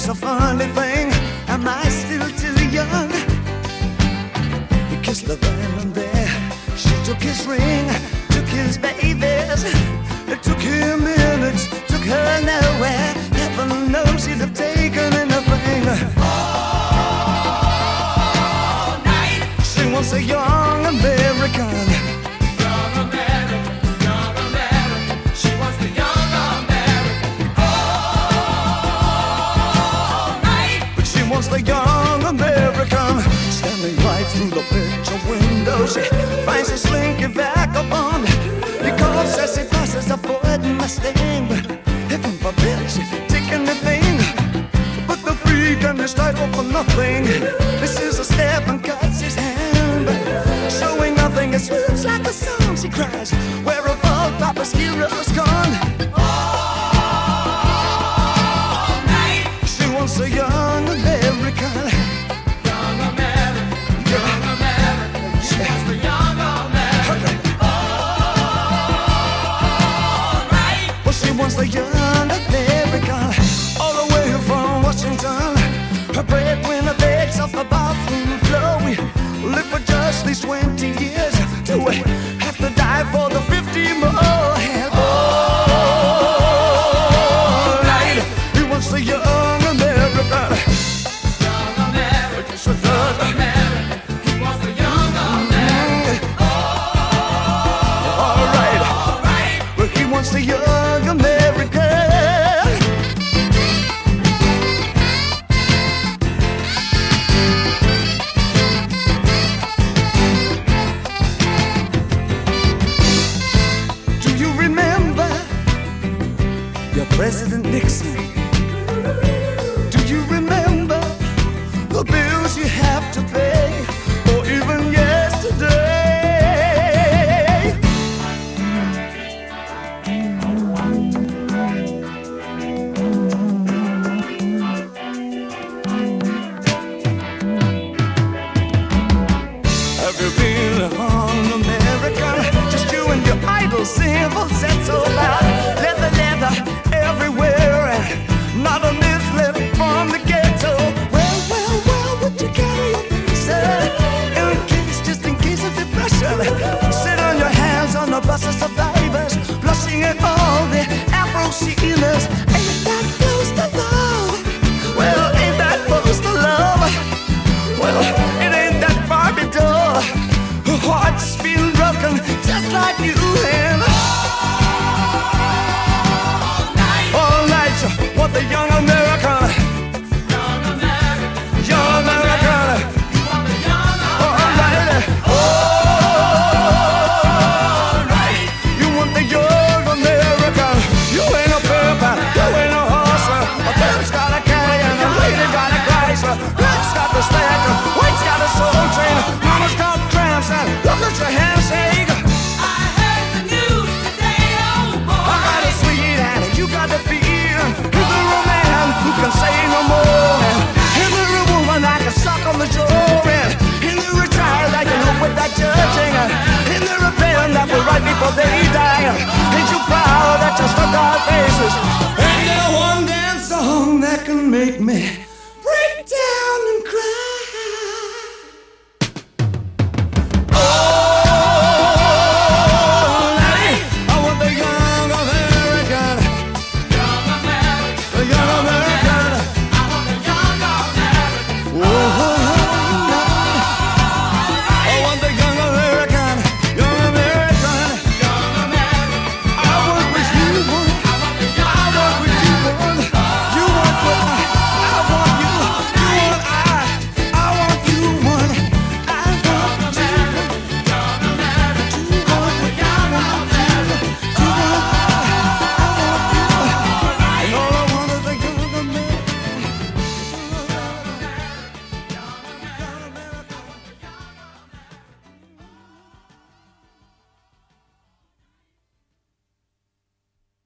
it's a funny thing. Am I still too young? He kissed the man there. She took his ring, took his babies. It took him minutes, took her nowhere. Heaven knows he'd have taken anything. All night. She wants a young American. Young American, young American. She wants the young American. All night. But she wants the young American. Standing right through the picture window, she finds a slinky vagabond. He calls as he passes the Ford Mustang. Heaven forbid she'd take anything but the freak and his title for nothing. This is a step and cuts his hand, showing nothing. It swoops like a song. She cries, where have all Papa's heroes gone? All night. She wants a young American. Young American, young American. She wants the young American. All night. Well, she wants the young American. All the way from Washington. Her breadwinner begs off the bathroom floor. We live for just these 20 years. Do we have to die for the 50 more? And all night, he wants the young American. Young American, young American. He wants the young American. All right, All right. well, he wants the young American. Do you remember your President Nixon? Do you remember the bills you have to pay, or even yesterday? Have you been on American? Just you and your idle cymbals set so loud. Leather, leather everywhere, and not a miss left from the ghetto. Well, well, well, would you carry your visa? Just in case of depression. Sit on your hands on the bus of survivors, blushing at all the Afro-Sheilas. Ain't that close to love? Well, ain't that close to love? Well, it ain't that Barbie doll. Her heart's been broken just like you and all night. What the young American, Young American, young American. you want the young American. All right, you want the young American. You ain't a pimp, you ain't a horse. A pimp's got a carry and a lady got a Chrysler. Black's got the stack, white's got a soul train. Mama's got cramps and look at your handshake. I heard the news today, oh boy. I got a sweet hand, you got the feel. You're the man who can say no more. And you're a woman I can suck on the jaw. And you're a child I can hope without judging. And you're a pen that will write before they die. And you're proud that you stuck our faces. And you're one dance song that can make me break down.